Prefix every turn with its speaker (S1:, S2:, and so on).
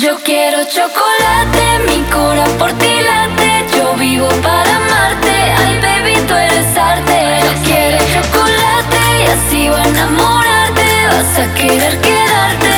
S1: Yo quiero chocolate, mi cura por ti late. Yo vivo para amarte, ay baby tú eres arte. Yo quiero chocolate y así voy a enamorarte. Vas a querer quedarte.